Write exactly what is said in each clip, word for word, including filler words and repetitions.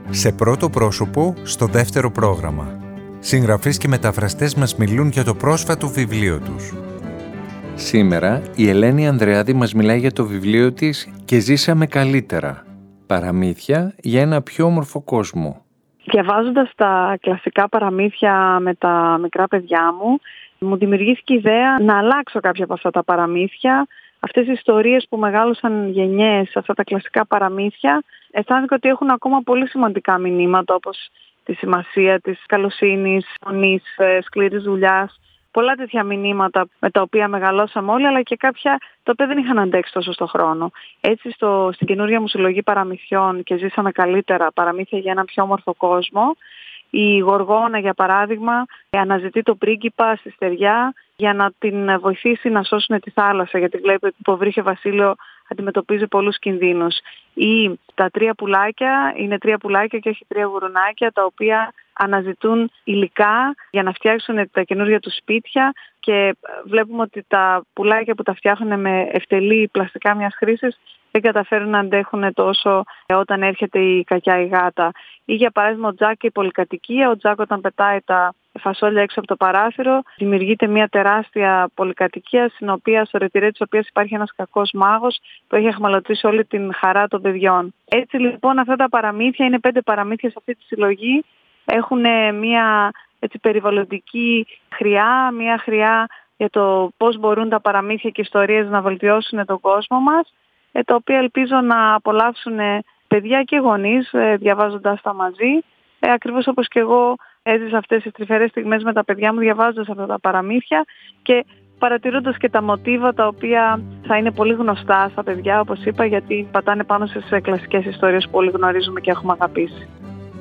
Σε πρώτο πρόσωπο, στο δεύτερο πρόγραμμα. Συγγραφείς και μεταφραστές μας μιλούν για το πρόσφατο βιβλίο τους. Σήμερα η Ελένη Ανδρεάδη μας μιλάει για το βιβλίο της «Και ζήσαμε καλύτερα. Παραμύθια για ένα πιο όμορφο κόσμο». Διαβάζοντας τα κλασικά παραμύθια με τα μικρά παιδιά μου, μου δημιουργήθηκε η ιδέα να αλλάξω κάποια από αυτά τα παραμύθια. Αυτές οι ιστορίες που μεγάλωσαν γενιές, αυτά τα κλασικά παραμύθια, αισθάνθηκα ότι έχουν ακόμα πολύ σημαντικά μηνύματα, όπως τη σημασία της καλοσύνης, φωνής, σκληρής δουλειάς. Πολλά τέτοια μηνύματα με τα οποία μεγαλώσαμε όλοι, αλλά και κάποια τα οποία δεν είχαν αντέξει τόσο στο χρόνο. Έτσι, στο, στην καινούργια μου συλλογή παραμυθιών «Και ζήσαμε καλύτερα. Παραμύθια για έναν πιο όμορφο κόσμο», η Γοργόνα, για παράδειγμα, αναζητεί τον πρίγκιπα στη στεριά για να την βοηθήσει να σώσουν τη θάλασσα, γιατί βλέπει ότι το βρύχε βασίλειο αντιμετωπίζει πολλούς κινδύνους. Ή τα τρία πουλάκια, είναι τρία πουλάκια και όχι τρία γουρουνάκια, τα οποία αναζητούν υλικά για να φτιάξουν τα καινούργια τους σπίτια, και βλέπουμε ότι τα πουλάκια που τα φτιάχνουν με ευτελή πλαστικά μιας χρήσης δεν καταφέρουν να αντέχουν τόσο όταν έρχεται η κακιά η γάτα. Ή για παράδειγμα ο Τζακ και η πολυκατοικία. Ο Τζακ, όταν πετάει τα φασόλια έξω από το παράθυρο, δημιουργείται μια τεράστια πολυκατοικία, στην οποία, στο ρετυρέ της οποίας υπάρχει ένας κακός μάγος που έχει αχμαλωτήσει όλη την χαρά των παιδιών. Έτσι λοιπόν αυτά τα παραμύθια, είναι πέντε παραμύθια σε αυτή τη συλλογή, έχουν μια έτσι, περιβαλλοντική χρειά, μια χρειά για το πώς μπορούν τα παραμύθια και οι ιστορίες να βελτιώσουν τον κόσμο μας, τα οποία ελπίζω να απολαύσουν παιδιά και γονείς διαβάζοντας τα μαζί, ακριβώς όπως και εγώ έζησα αυτές τις τρυφερές στιγμές με τα παιδιά μου διαβάζοντας αυτά τα παραμύθια και παρατηρώντας και τα μοτίβα τα οποία θα είναι πολύ γνωστά στα παιδιά, όπως είπα, γιατί πατάνε πάνω στις κλασικές ιστορίες που όλοι γνωρίζουμε και έχουμε αγαπήσει.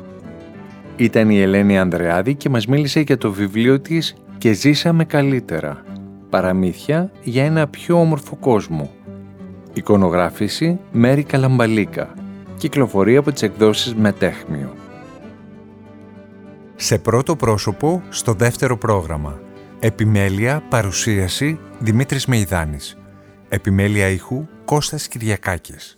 Ήταν η Ελένη Ανδρεάδη και μας μίλησε για το βιβλίο της «Και ζήσαμε καλύτερα. Παραμύθια για ένα πιο όμορφο κόσμο». Εικονογράφηση Μέρη Καλαμπαλίκα. Κυκλοφορεί από τις εκδόσεις Μετέχμιο. Σε πρώτο πρόσωπο, στο δεύτερο πρόγραμμα. Επιμέλεια, παρουσίαση Δημήτρης Μεϊδάνης. Επιμέλεια ήχου Κώστας Κυριακάκης.